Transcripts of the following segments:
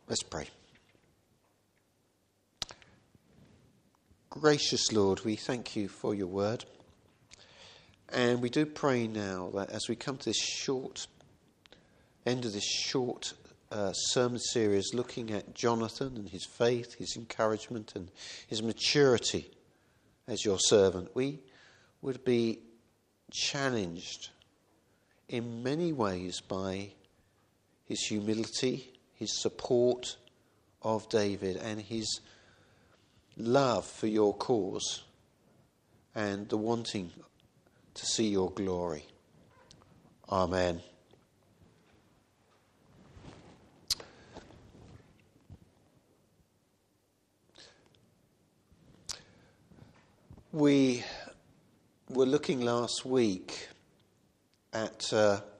Let's pray. Gracious Lord, we thank you for your word. And we do pray now that as we come to this end of this short sermon series, looking at Jonathan and his faith, his encouragement and his maturity as your servant, we would be challenged in many ways by his humility, his support of David, and his love for your cause and the wanting to see your glory. Amen. We were looking last week at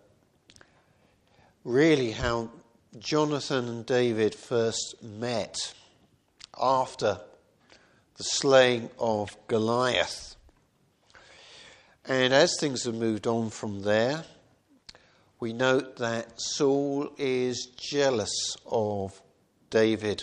really how Jonathan and David first met after the slaying of Goliath. And as things have moved on from there, we note that Saul is jealous of David.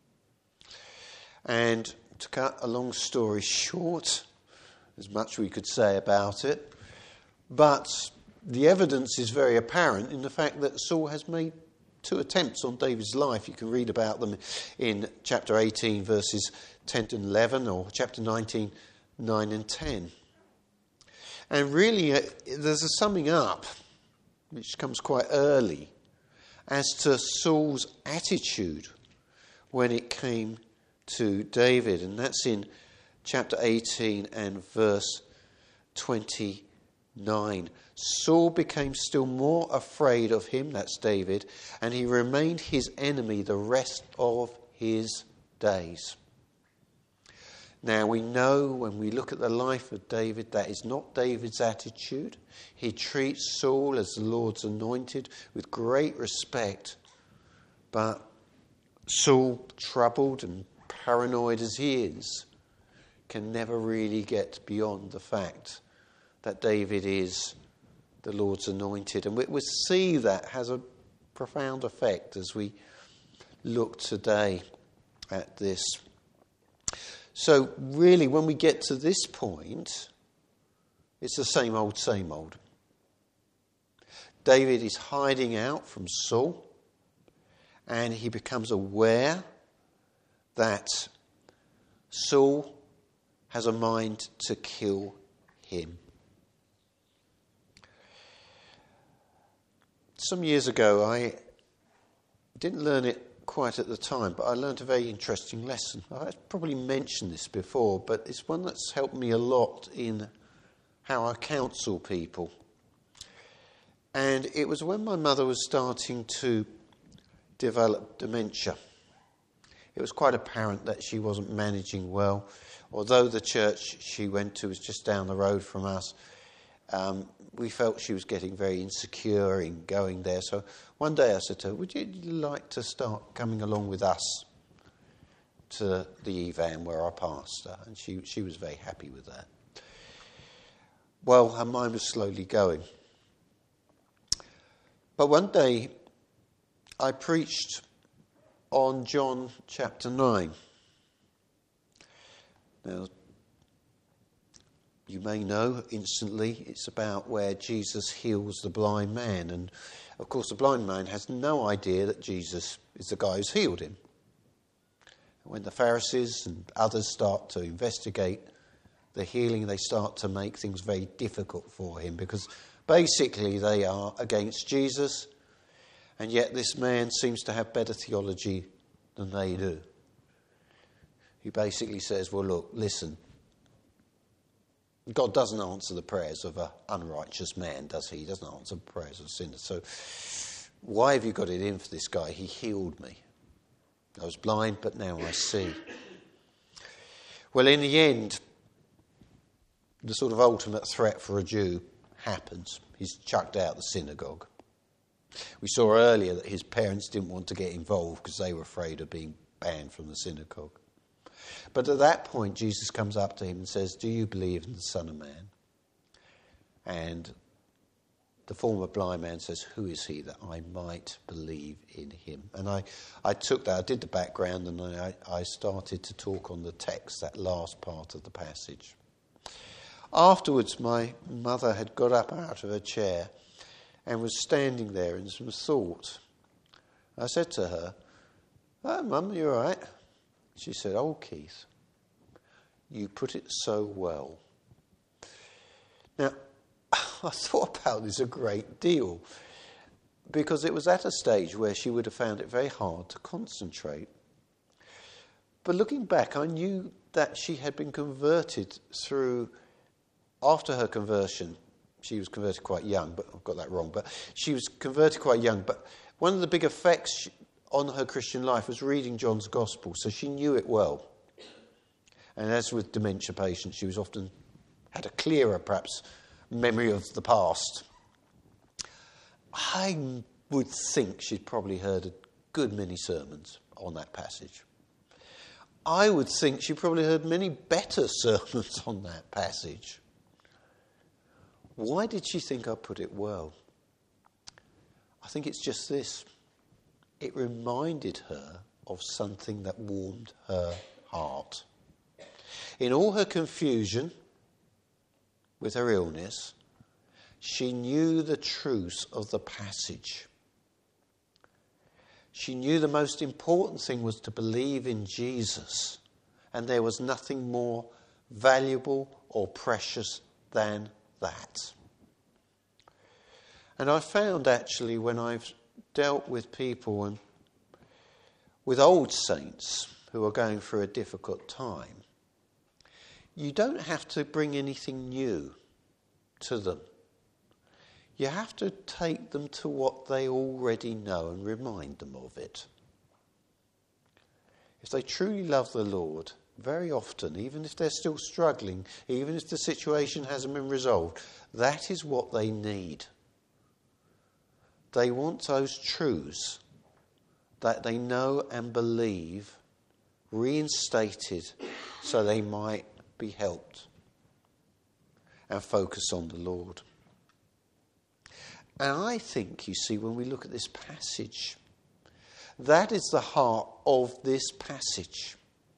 And to cut a long story short, there's much we could say about it, but the evidence is very apparent in the fact that Saul has made 2 attempts on David's life. You can read about them in chapter 18, verses 10 to 11, or chapter 19, 9 and 10. And really, there's a summing up, which comes quite early, as to Saul's attitude when it came to David. And that's in chapter 18 and verse 29. Saul became still more afraid of him, that's David, and he remained his enemy the rest of his days. Now we know when we look at the life of David, that is not David's attitude. He treats Saul as the Lord's anointed with great respect, but Saul, troubled and paranoid as he is, can never really get beyond the fact that David is the Lord's anointed. And we see that has a profound effect as we look today at this. So really, when we get to this point, it's the same old, same old. David is hiding out from Saul, and he becomes aware that Saul has a mind to kill him. Some years ago, I didn't learn it quite at the time, but I learned a very interesting lesson. I've probably mentioned this before, but it's one that's helped me a lot in how I counsel people. And it was when my mother was starting to develop dementia. It was quite apparent that she wasn't managing well. Although the church she went to was just down the road from us, we felt she was getting very insecure in going there. So one day I said to her, would you like to start coming along with us to the EVAN where I pastor? And she was very happy with that. Well, her mind was slowly going. But one day I preached on John chapter 9. Now, you may know instantly it's about where Jesus heals the blind man. And, of course, the blind man has no idea that Jesus is the guy who's healed him. When the Pharisees and others start to investigate the healing, they start to make things very difficult for him because basically they are against Jesus, and yet this man seems to have better theology than they do. He basically says, well, look, listen, God doesn't answer the prayers of an unrighteous man, does he? He doesn't answer the prayers of sinners. So why have you got it in for this guy? He healed me. I was blind, but now I see. Well, in the end, the sort of ultimate threat for a Jew happens. He's chucked out of the synagogue. We saw earlier that his parents didn't want to get involved because they were afraid of being banned from the synagogue. But at that point, Jesus comes up to him and says, do you believe in the Son of Man? And the former blind man says, "Who is he that I might believe in him?" And I took that, I did the background, and I started to talk on the text, that last part of the passage. Afterwards, my mother had got up out of her chair and was standing there in some thought. I said to her, "Oh, Mum, you all right?" She said, "Oh, Keith, you put it so well." Now, I thought about this a great deal because it was at a stage where she would have found it very hard to concentrate. But looking back, I knew that she had been converted after her conversion. She was converted quite young, but I've got that wrong. But she was converted quite young. But one of the big effects on her Christian life was reading John's Gospel, so she knew it well. And as with dementia patients, she was often had a clearer, perhaps, memory of the past. I would think she'd probably heard a good many sermons on that passage. I would think she probably heard many better sermons on that passage. Why did she think I put it well? I think it's just this. It reminded her of something that warmed her heart. In all her confusion with her illness, she knew the truth of the passage. She knew the most important thing was to believe in Jesus, and there was nothing more valuable or precious than that. And I found actually when I've dealt with people and with old saints who are going through a difficult time, you don't have to bring anything new to them. You have to take them to what they already know and remind them of it. If they truly love the Lord, very often, even if they're still struggling, even if the situation hasn't been resolved, that is what they need. They want those truths that they know and believe reinstated so they might be helped and focus on the Lord. And I think, you see, when we look at this passage, that is the heart of this passage.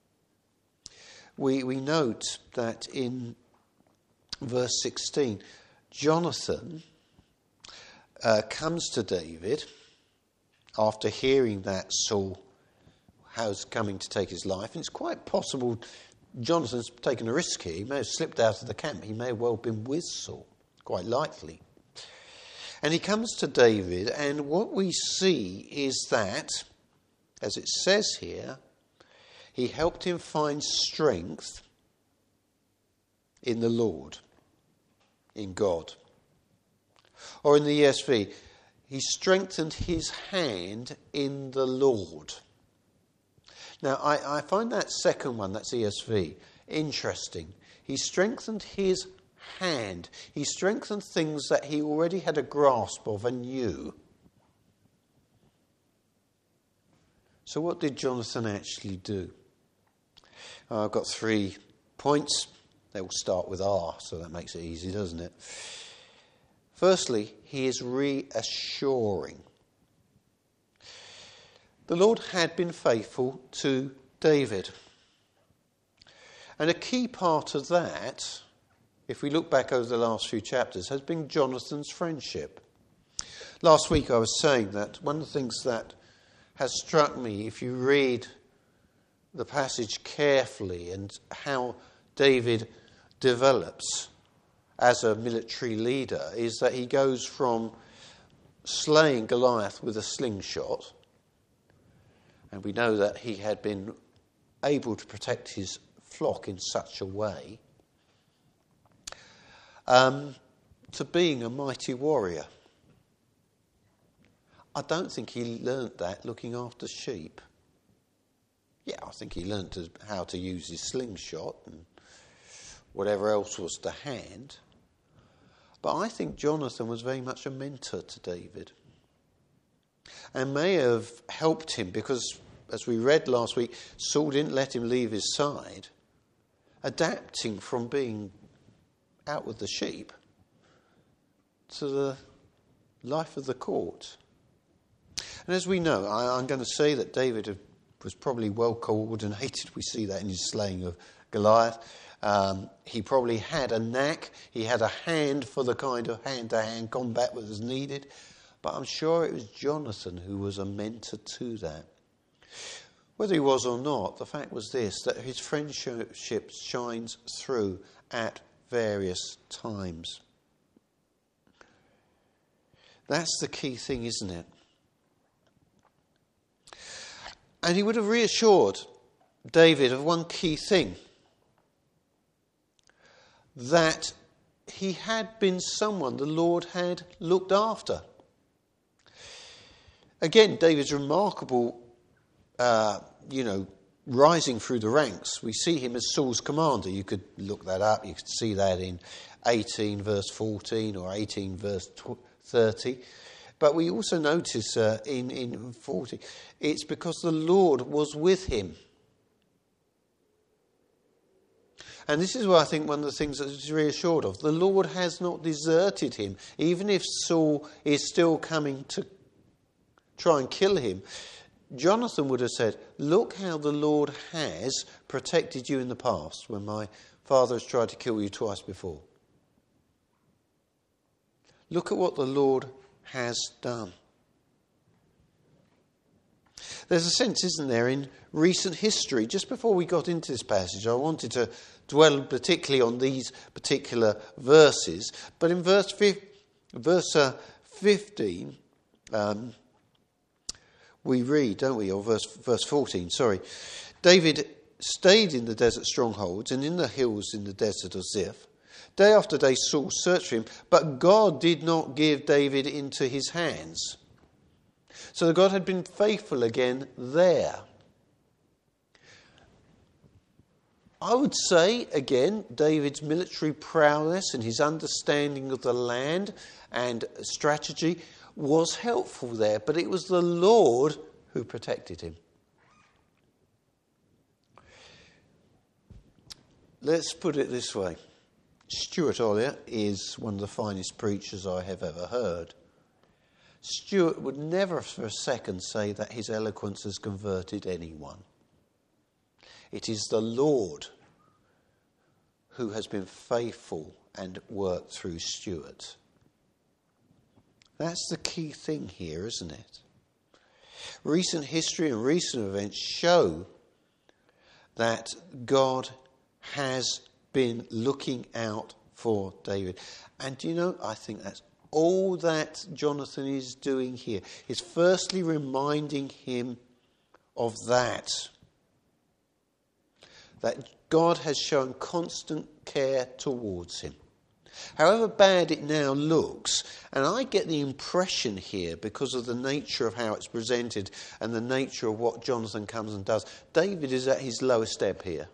We note that in verse 16, Jonathan comes to David after hearing that Saul was coming to take his life. And it's quite possible Jonathan's taken a risk here. He may have slipped out of the camp. He may have well been with Saul, quite likely. And he comes to David, and what we see is that, as it says here, he helped him find strength in the Lord, in God. Or in the ESV, he strengthened his hand in the Lord. Now, I find that second one, that's ESV, interesting. He strengthened his hand. He strengthened things that he already had a grasp of and knew. So what did Jonathan actually do? I've got 3 points. They will start with R, so that makes it easy, doesn't it? Firstly, he is reassuring. The Lord had been faithful to David. And a key part of that, if we look back over the last few chapters, has been Jonathan's friendship. Last week I was saying that one of the things that has struck me, if you read the passage carefully and how David develops as a military leader, is that he goes from slaying Goliath with a slingshot, and we know that he had been able to protect his flock in such a way, to being a mighty warrior. I don't think he learnt that looking after sheep. Yeah, I think he learnt how to use his slingshot and whatever else was to hand. But I think Jonathan was very much a mentor to David and may have helped him because, as we read last week, Saul didn't let him leave his side, adapting from being out with the sheep to the life of the court. And as we know, I'm going to say that David was probably well coordinated. We see that in his slaying of Goliath. He probably had a knack. He had a hand for the kind of hand-to-hand combat that was needed. But I'm sure it was Jonathan who was a mentor to that. Whether he was or not, the fact was this, that his friendship shines through at various times. That's the key thing, isn't it? And he would have reassured David of one key thing, that he had been someone the Lord had looked after. Again, David's remarkable, rising through the ranks. We see him as Saul's commander. You could look that up. You could see that in 18 verse 14 or 18 verse 30. But we also notice in 40, it's because the Lord was with him. And this is what I think one of the things that he's reassured of. The Lord has not deserted him. Even if Saul is still coming to try and kill him, Jonathan would have said, look how the Lord has protected you in the past when my father has tried to kill you twice before. Look at what the Lord has done. There's a sense, isn't there, in recent history. Just before we got into this passage, I wanted to dwell particularly on these particular verses. But in verse 15, we read, don't we, or verse 14, sorry. David stayed in the desert strongholds and in the hills in the desert of Ziph. Day after day Saul searched for him, but God did not give David into his hands. So God had been faithful again there. I would say, again, David's military prowess and his understanding of the land and strategy was helpful there, but it was the Lord who protected him. Let's put it this way. Stuart Ollier is one of the finest preachers I have ever heard. Stuart would never for a second say that his eloquence has converted anyone. It is the Lord who has been faithful and worked through Stuart. That's the key thing here, isn't it? Recent history and recent events show that God has been looking out for David. And do you know, I think that's all that Jonathan is doing here. Is firstly reminding him of that God has shown constant care towards him. However bad it now looks, and I get the impression here, because of the nature of how it's presented and the nature of what Jonathan comes and does, David is at his lowest ebb here.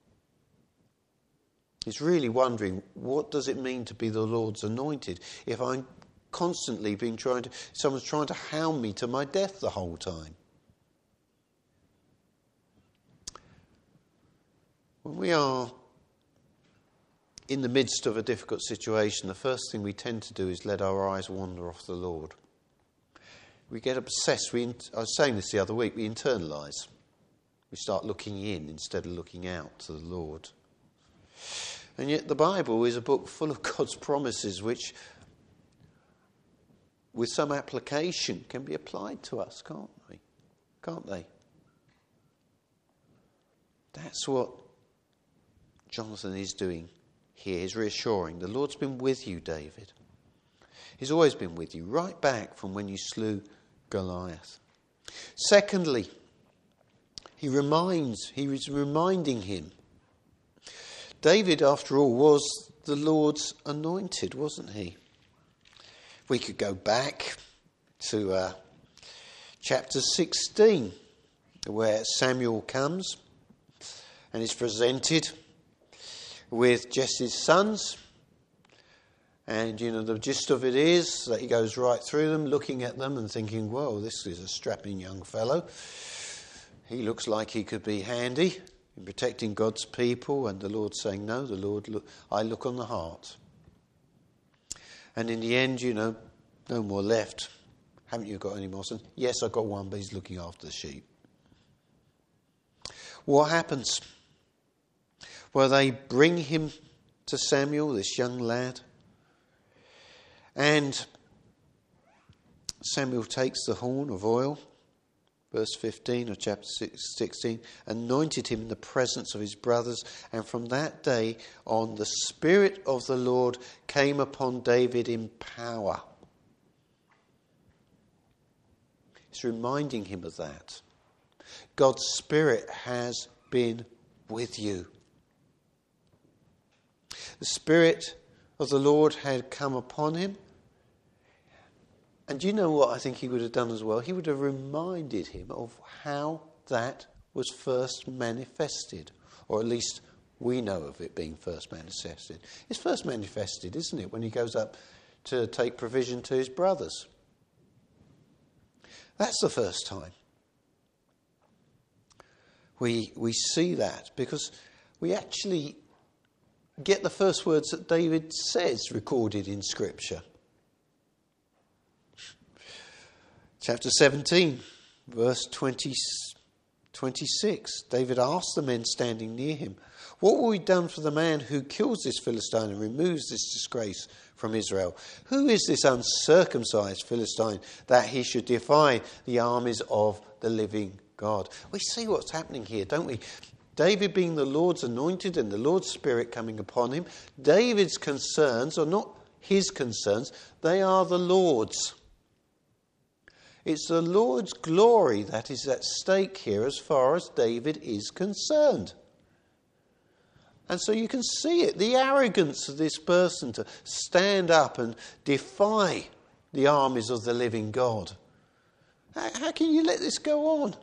He's really wondering, what does it mean to be the Lord's anointed if I'm constantly someone's trying to hound me to my death the whole time? When we are in the midst of a difficult situation, the first thing we tend to do is let our eyes wander off the Lord. We get obsessed. I was saying this the other week, we internalise. We start looking in instead of looking out to the Lord. And yet the Bible is a book full of God's promises which, with some application, can be applied to us, can't they? That's what Jonathan is doing here. He's reassuring. The Lord's been with you, David. He's always been with you, right back from when you slew Goliath. Secondly, he was reminding him. David, after all, was the Lord's anointed, wasn't he? We could go back to chapter 16, where Samuel comes and is presented with Jesse's sons. And, the gist of it is that he goes right through them, looking at them and thinking, well, this is a strapping young fellow. He looks like he could be handy in protecting God's people. And the Lord's saying, no, I look on the heart. And in the end, No more left. Haven't you got any more sons? Yes, I've got one, but he's looking after the sheep. What happens? Well, they bring him to Samuel, this young lad. And Samuel takes the horn of oil, verse 15 of chapter 16, anointed him in the presence of his brothers. And from that day on, the Spirit of the Lord came upon David in power. It's reminding him of that. God's Spirit has been with you. The Spirit of the Lord had come upon him. And do you know what I think he would have done as well? He would have reminded him of how that was first manifested. Or at least we know of it being first manifested. It's first manifested, isn't it, when he goes up to take provision to his brothers. That's the first time. We see that because we actually get the first words that David says recorded in Scripture. Chapter 17, verse 26. David asked the men standing near him, "What will be done for the man who kills this Philistine and removes this disgrace from Israel? Who is this uncircumcised Philistine that he should defy the armies of the living God?" We see what's happening here, don't we? David being the Lord's anointed and the Lord's Spirit coming upon him. David's concerns are not his concerns, they are the Lord's. It's the Lord's glory that is at stake here as far as David is concerned. And so you can see it, the arrogance of this person to stand up and defy the armies of the living God. How can you let this go on?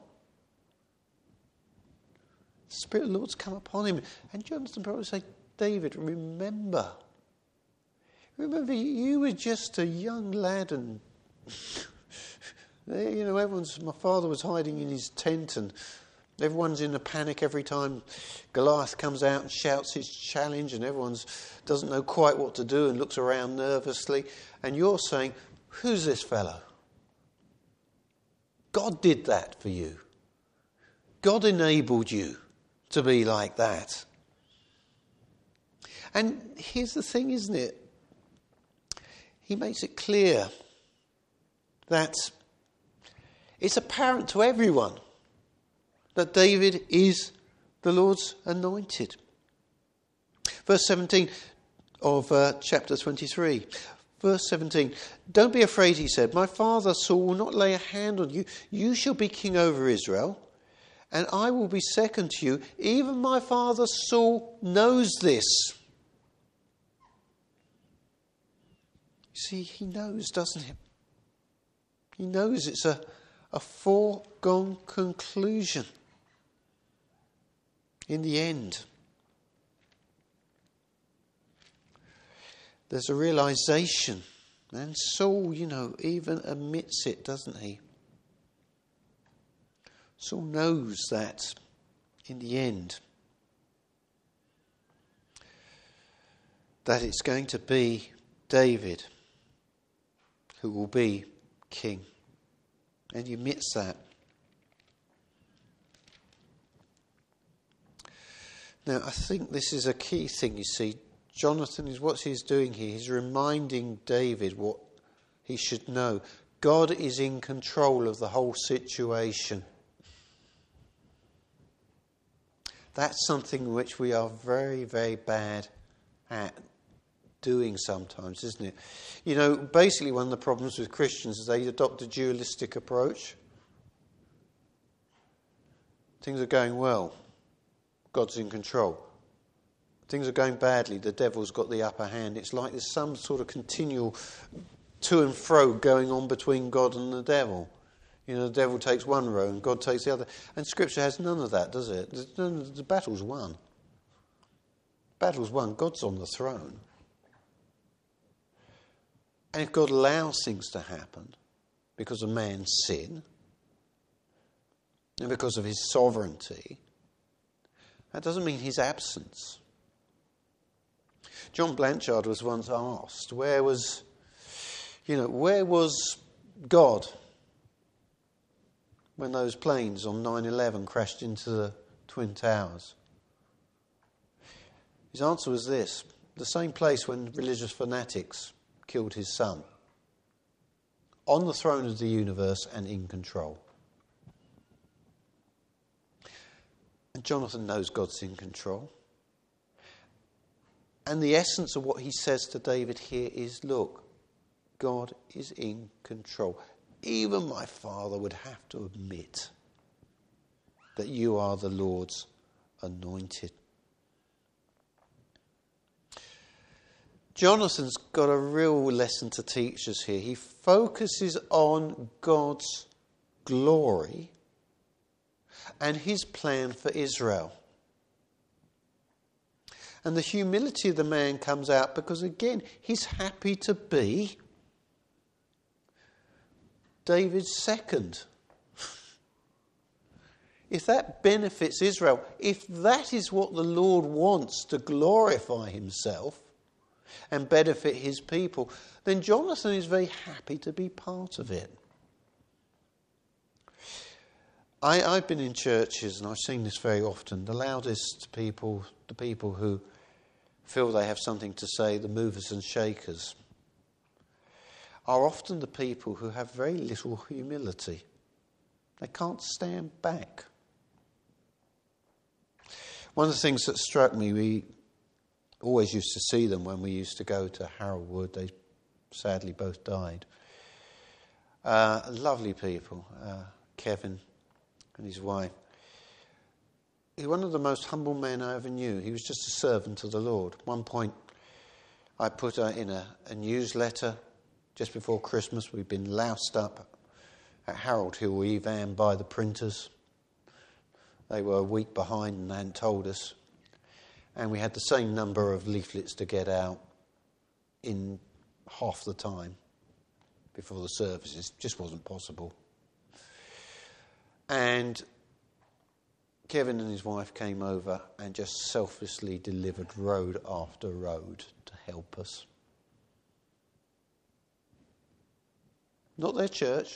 The Spirit of the Lord's come upon him. And Jonathan probably say, David, remember, you were just a young lad and... my father was hiding in his tent and everyone's in a panic every time Goliath comes out and shouts his challenge and everyone doesn't know quite what to do and looks around nervously. And you're saying, who's this fellow? God did that for you. God enabled you to be like that. And here's the thing, isn't it? He makes it clear that it's apparent to everyone that David is the Lord's anointed. Verse 17 of chapter 23. Verse 17. "Don't be afraid," he said. "My father Saul will not lay a hand on you. You shall be king over Israel, and I will be second to you. Even my father Saul knows this." You see, he knows, doesn't he? He knows it's a foregone conclusion in the end. There's a realization, and Saul, even admits it, doesn't he? Saul knows that in the end, that it's going to be David who will be king. And he admits that. Now, I think this is a key thing, you see. Jonathan is what he's doing here. He's reminding David what he should know. God is in control of the whole situation. That's something which we are very, very bad at doing sometimes, isn't it? Basically one of the problems with Christians is they adopt a dualistic approach. Things are going well, God's in control. Things are going badly, the devil's got the upper hand. It's like there's some sort of continual to and fro going on between God and the devil. The devil takes one row and God takes the other. And Scripture has none of that, does it? The battle's won. Battle's won. God's on the throne. And if God allows things to happen because of man's sin and because of his sovereignty, that doesn't mean his absence. John Blanchard was once asked, where was Where was God when those planes on 9/11 crashed into the Twin Towers? His answer was this: the same place when religious fanatics killed his son. On the throne of the universe and in control. And Jonathan knows God's in control. And the essence of what he says to David here is, look, God is in control. Even my father would have to admit that you are the Lord's anointed. Jonathan's got a real lesson to teach us here. He focuses on God's glory and his plan for Israel. And the humility of the man comes out because, again, he's happy to be David's second. If that benefits Israel, if that is what the Lord wants to glorify himself and benefit his people, then Jonathan is very happy to be part of it. I've been in churches, and I've seen this very often. The loudest people, the people who feel they have something to say, the movers and shakers, are often the people who have very little humility. They can't stand back. One of the things that struck me, we always used to see them when we used to go to Harold Wood. They sadly both died. Lovely people, Kevin and his wife. He was one of the most humble men I ever knew. He was just a servant of the Lord. At one point, I put in a newsletter just before Christmas. We'd been loused up at Harold Hill, Evan, by the printers. They were a week behind and they hadn't told us. And we had the same number of leaflets to get out in half the time before the services. It just wasn't possible. And Kevin and his wife came over and just selflessly delivered road after road to help us. Not their church.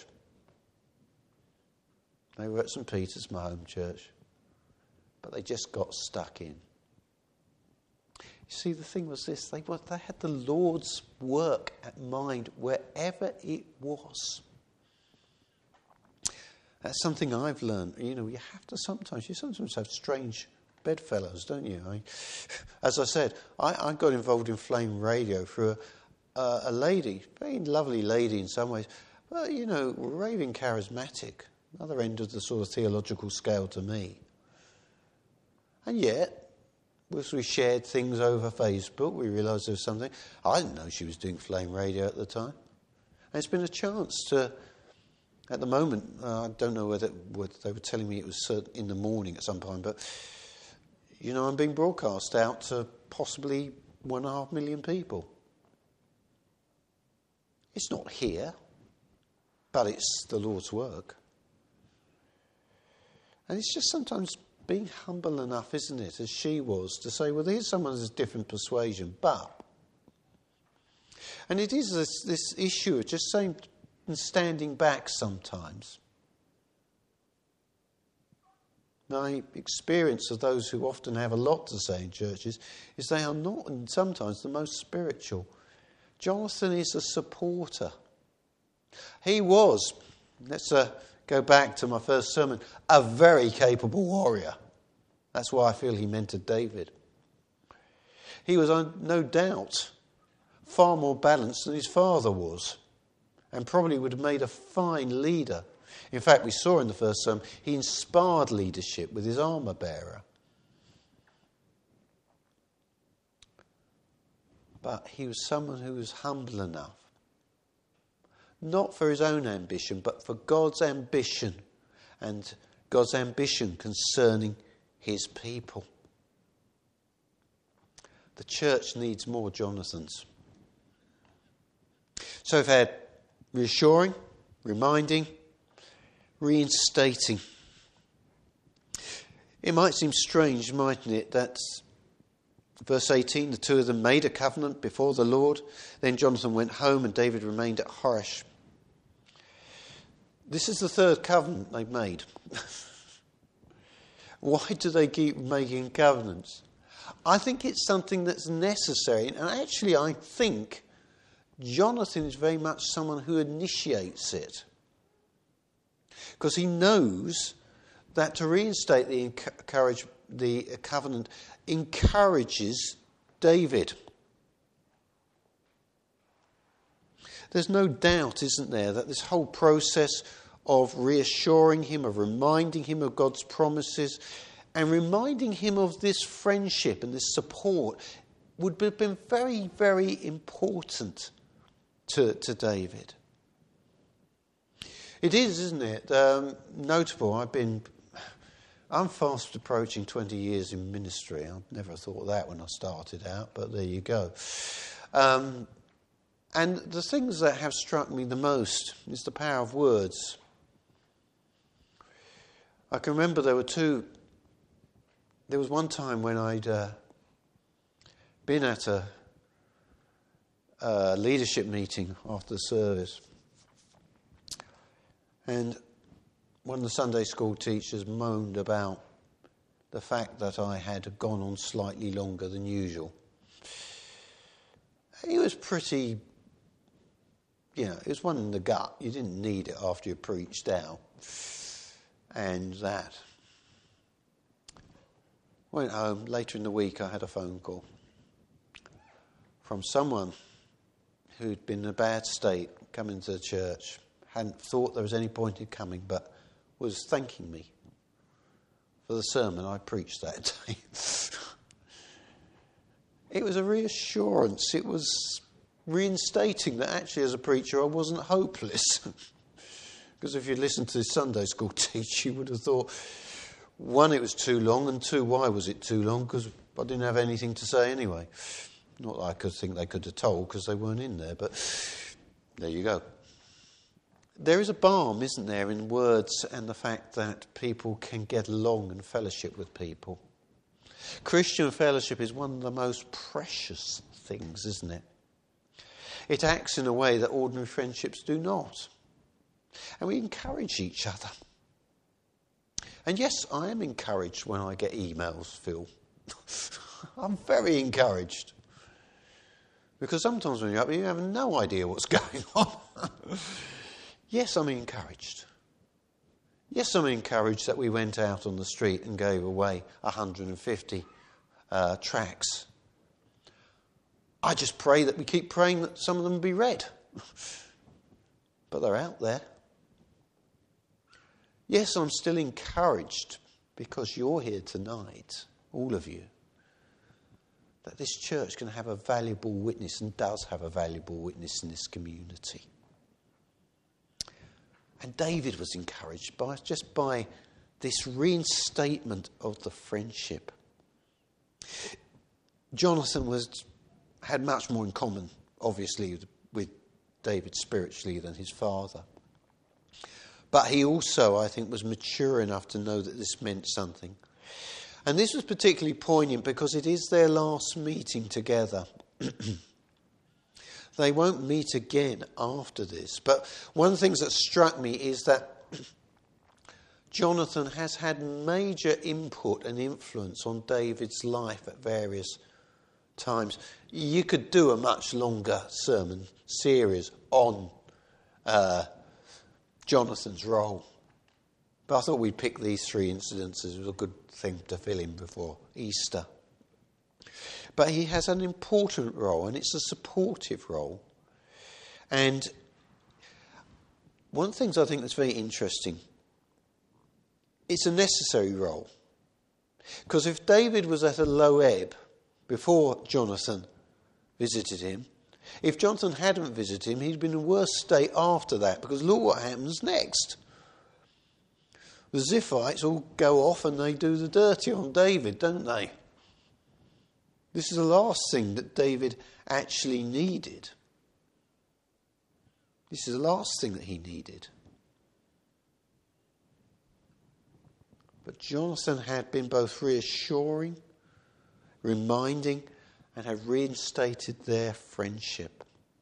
They were at St. Peter's, my home church. But they just got stuck in. You see, the thing was this. They had the Lord's work at mind wherever it was. That's something I've learned. You sometimes have strange bedfellows, don't you? As I said, I got involved in Flame Radio through a lady, very lovely lady in some ways, but, raving charismatic, other end of the sort of theological scale to me. And yet, as we shared things over Facebook, we realised there was something. I didn't know she was doing Flame Radio at the time. And it's been a chance to, at the moment, I don't know whether they were telling me it was in the morning at some point, but, I'm being broadcast out to possibly 1.5 million people. It's not here, but it's the Lord's work. And it's just sometimes being humble enough, isn't it, as she was, to say, well, here's someone who's a different persuasion, but... And it is this issue of just saying and standing back sometimes. My experience of those who often have a lot to say in churches is they are not, and sometimes, the most spiritual. Jonathan is a supporter. He was, let's go back to my first sermon, a very capable warrior. That's why I feel he mentored David. He was, no doubt, far more balanced than his father was, and probably would have made a fine leader. In fact, we saw in the first sermon, he inspired leadership with his armour bearer. But he was someone who was humble enough, not for his own ambition, but for God's ambition, and God's ambition concerning his people. The church needs more Jonathans. So we've had reassuring, reminding, reinstating. It might seem strange, mightn't it, that Verse 18, the two of them made a covenant before the Lord. Then Jonathan went home and David remained at Horesh. This is the third covenant they've made. Why do they keep making covenants? I think it's something that's necessary. And actually, I think Jonathan is very much someone who initiates it. Because he knows that to reinstate the covenant encourages David. There's no doubt, isn't there, that this whole process of reassuring him, of reminding him of God's promises, and reminding him of this friendship and this support would have been very, very important to David. It is, isn't it, notable. I'm fast approaching 20 years in ministry. I never thought that when I started out, but there you go. And the things that have struck me the most is the power of words. I can remember there was one time when I'd been at a leadership meeting after the service, and one of the Sunday school teachers moaned about the fact that I had gone on slightly longer than usual. He was pretty, it was one in the gut. You didn't need it after you preached out. And that. Went home. Later in the week, I had a phone call from someone who'd been in a bad state, coming to the church. Hadn't thought there was any point in coming, but was thanking me for the sermon I preached that day. It was a reassurance. It was reinstating that actually as a preacher I wasn't hopeless. Because if you'd listened to the Sunday school teacher, you would have thought, one, it was too long, and two, why was it too long? Because I didn't have anything to say anyway. Not that I could think they could have told, because they weren't in there, but there you go. There is a balm, isn't there, in words and the fact that people can get along and fellowship with people. Christian fellowship is one of the most precious things, isn't it? It acts in a way that ordinary friendships do not. And we encourage each other. And yes, I am encouraged when I get emails, Phil. I'm very encouraged. Because sometimes when you're up, you have no idea what's going on. Yes, I'm encouraged. Yes, I'm encouraged that we went out on the street and gave away 150 tracts. I just pray that we keep praying that some of them be read. But they're out there. Yes, I'm still encouraged because you're here tonight, all of you, that this church can have a valuable witness and does have a valuable witness in this community. And David was encouraged by this reinstatement of the friendship. Jonathan had much more in common, obviously, with David spiritually than his father. But he also, I think, was mature enough to know that this meant something. And this was particularly poignant because it is their last meeting together. They won't meet again after this. But one of the things that struck me is that Jonathan has had major input and influence on David's life at various times. You could do a much longer sermon series on Jonathan's role. But I thought we'd pick these three incidences as a good thing to fill in before Easter. But he has an important role, and it's a supportive role. And one of the things I think that's very interesting, it's a necessary role. Because if David was at a low ebb before Jonathan visited him, if Jonathan hadn't visited him, he'd been in a worse state after that, because look what happens next. The Ziphites all go off and they do the dirty on David, don't they? This is the last thing that David actually needed. This is the last thing that he needed. But Jonathan had been both reassuring, reminding and have reinstated their friendship.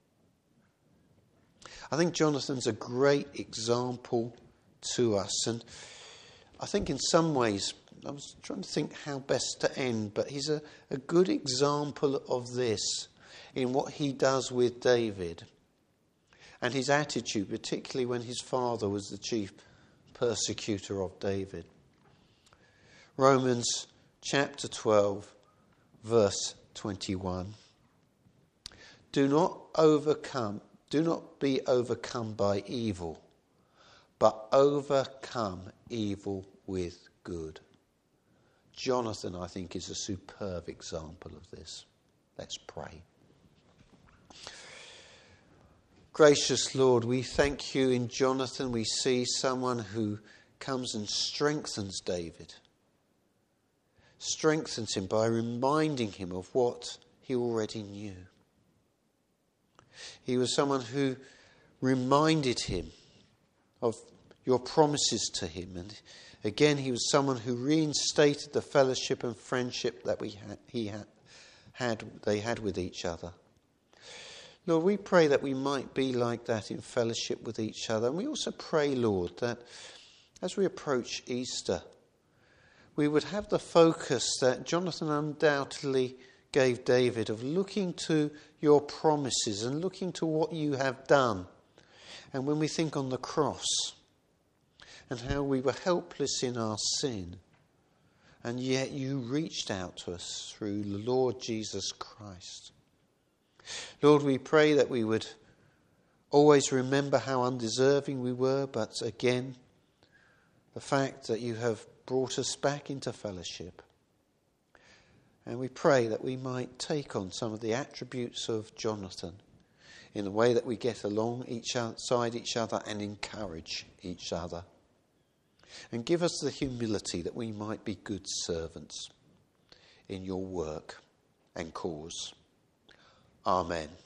I think Jonathan's a great example to us, and I think in some ways, I was trying to think how best to end, but he's a good example of this in what he does with David and his attitude, particularly when his father was the chief persecutor of David. Romans chapter 12, verse 21. Do not be overcome by evil, but overcome evil with good. Jonathan, I think, is a superb example of this. Let's pray. Gracious Lord, we thank you in Jonathan. We see someone who comes and strengthens David. Strengthens him by reminding him of what he already knew. He was someone who reminded him of your promises to him. And again, he was someone who reinstated the fellowship and friendship that they had with each other. Lord, we pray that we might be like that in fellowship with each other. And we also pray, Lord, that as we approach Easter, we would have the focus that Jonathan undoubtedly gave David of looking to your promises and looking to what you have done. And when we think on the cross and how we were helpless in our sin, and yet you reached out to us through the Lord Jesus Christ. Lord, we pray that we would always remember how undeserving we were, but again, the fact that you have brought us back into fellowship. And we pray that we might take on some of the attributes of Jonathan in the way that we get along alongside each other and encourage each other. And give us the humility that we might be good servants in your work and cause. Amen.